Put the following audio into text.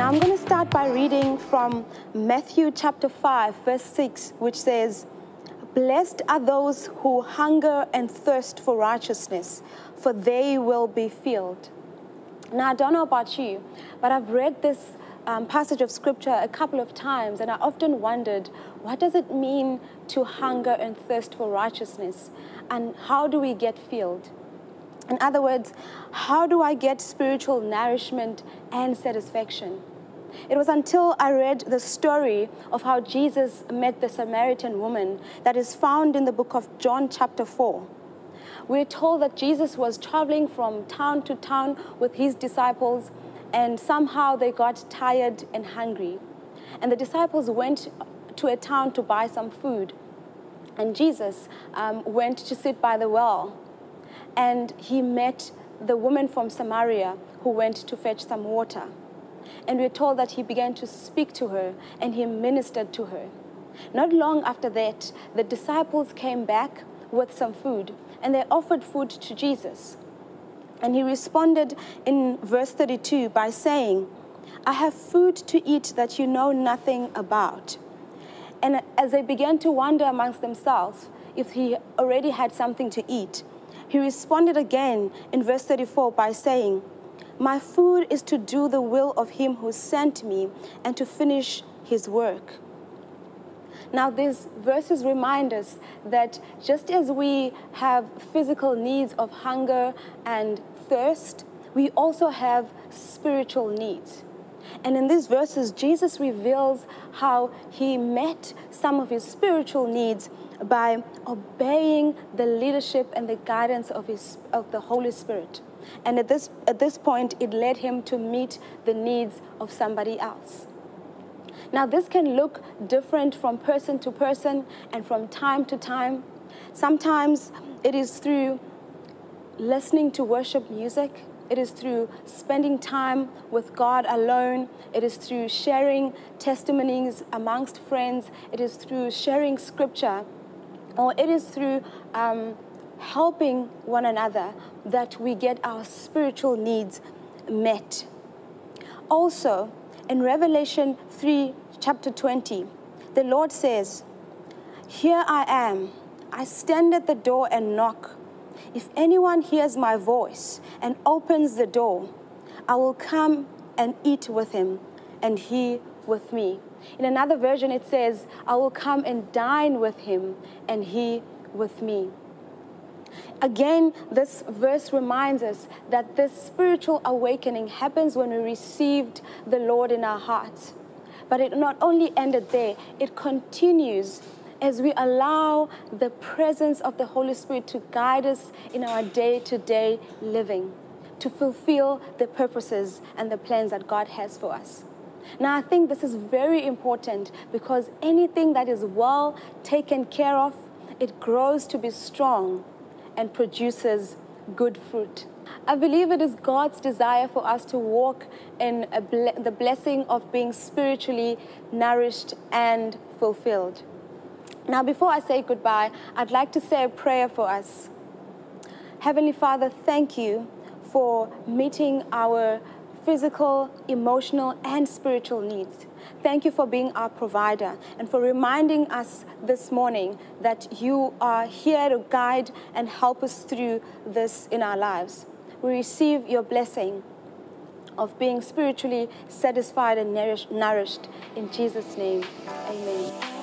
Now I'm going to start by reading from Matthew chapter 5, verse 6, which says, "Blessed are those who hunger and thirst for righteousness, for they will be filled." Now, I don't know about you, but I've read this passage of scripture a couple of times, and I often wondered, what does it mean to hunger and thirst for righteousness? And how do we get filled? In other words, how do I get spiritual nourishment and satisfaction? It was until I read the story of how Jesus met the Samaritan woman that is found in the book of John chapter 4. We're told that Jesus was traveling from town to town with his disciples, and somehow they got tired and hungry. And the disciples went to a town to buy some food. And Jesus went to sit by the well. And he met the woman from Samaria who went to fetch some water. And we're told that he began to speak to her and he ministered to her. Not long after that, the disciples came back with some food, and they offered food to Jesus. And he responded in verse 32 by saying, "I have food to eat that you know nothing about." And as they began to wonder amongst themselves if he already had something to eat, he responded again in verse 34 by saying, "My food is to do the will of him who sent me and to finish his work." Now, these verses remind us that just as we have physical needs of hunger and thirst, we also have spiritual needs. And in these verses, Jesus reveals how he met some of his spiritual needs by obeying the leadership and the guidance of the Holy Spirit. And at this point, it led him to meet the needs of somebody else. Now, this can look different from person to person and from time to time. Sometimes it is through listening to worship music. It is through spending time with God alone. It is through sharing testimonies amongst friends. It is through sharing scripture. Or it is through helping one another that we get our spiritual needs met. Also, in Revelation 3, chapter 20, the Lord says, "Here I am. I stand at the door and knock. If anyone hears my voice and opens the door, I will come and eat with him, and he with me." In another version, it says, "I will come and dine with him, and he with me." Again, this verse reminds us that this spiritual awakening happens when we received the Lord in our hearts. But it not only ended there, it continues as we allow the presence of the Holy Spirit to guide us in our day-to-day living, to fulfill the purposes and the plans that God has for us. Now, I think this is very important because anything that is well taken care of, it grows to be strong and produces good fruit. I believe it is God's desire for us to walk in the blessing of being spiritually nourished and fulfilled. Now, before I say goodbye, I'd like to say a prayer for us. Heavenly Father, thank you for meeting our physical, emotional, and spiritual needs. Thank you for being our provider and for reminding us this morning that you are here to guide and help us through this in our lives. We receive your blessing of being spiritually satisfied and nourished. In Jesus' name, amen.